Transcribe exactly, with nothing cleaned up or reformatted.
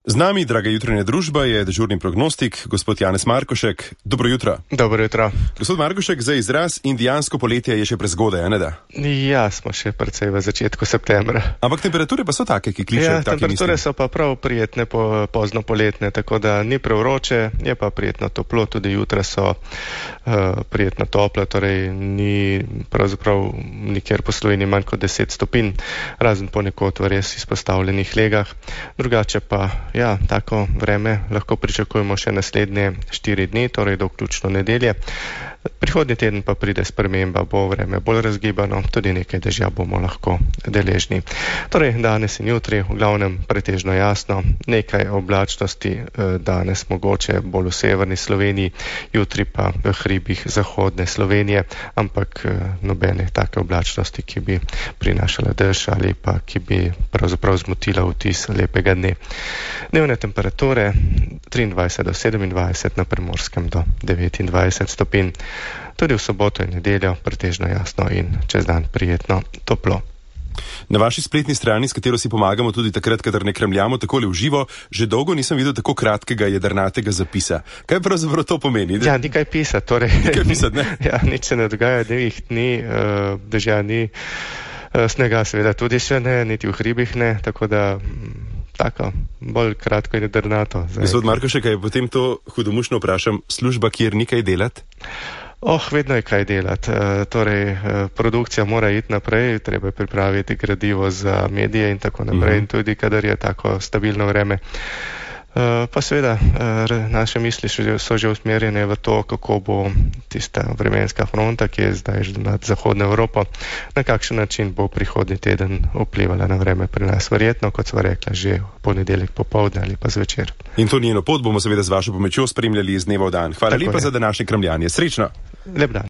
Z nami, draga jutranja družba, je dežurni prognostik, gospod Janez Markošek. Dobro jutro. Dobro jutro. Gospod Markošek, za izraz indijansko poletje je še prezgodaj, ne da? Ja, smo še precej v začetku septembra. Ampak temperature pa so take, ki kličejo ja, take misli. Temperature so pa prav prijetne, po, pozno poletne, tako da ni prevroče, je pa prijetno toplo, tudi jutra so uh, prijetno topla, torej ni pravzaprav nikjer po Sloveniji manj kot deset stopinj, razen ponekod v res izpostavljenih legah. Drugače pa ja, tako vreme lahko pričakujemo še naslednje štiri dni, torej do vključno nedelje. Prihodnji teden pa pride sprememba, bo vreme bolj razgibano, tudi nekaj dežja bomo lahko deležni. Torej, danes in jutri v glavnem pretežno jasno, nekaj oblačnosti danes mogoče bolj v severni Sloveniji, jutri pa v hribih zahodne Slovenije, ampak nobene take oblačnosti, ki bi prinašala dež ali pa ki bi pravzaprav zmotila vtis lepega dne. Dnevne temperature triindvajset do sedemindvajset, na Primorskem do devetindvajset stopinj. Tudi v soboto in nedeljo pretežno jasno in čez dan prijetno toplo. Na vaši spletni strani, s katero si pomagamo tudi takrat, kadar ne kremljamo takole v živo, že dolgo nisem videl tako kratkega jedrnatega zapisa. Kaj pravzaprav to pomeni? Ja, nekaj pisati, torej. Nekaj pisati, ne? Ja, nič se ne dogaja, dveh dni, dežja ni, snega seveda tudi še ne, niti v hribih ne, tako da tako, bolj kratko in jedrnato. Gospod Markošek, je potem to hudomušno vprašam, služba, kjer ni kaj delati? Oh, vedno je kaj delati. E, torej, produkcija mora iti naprej, treba je pripraviti gradivo za medije in tako naprej, uh-huh. In tudi, kadar je tako stabilno vreme. E, pa seveda, e, naše misli so že usmerjene v to, kako bo tista vremenska fronta, ki je zdaj že nad Zahodno Evropo, na kakšen način bo prihodnji teden vplivala na vreme pri nas. Verjetno, kot sva rekla, že v ponedeljek popoldne ali pa zvečer. In to njeno pot bomo seveda z vašo pomočjo spremljali iz dneva v dan. Hvala tako lepa je. Za današnje kremljanje. Srečno! Lep dan.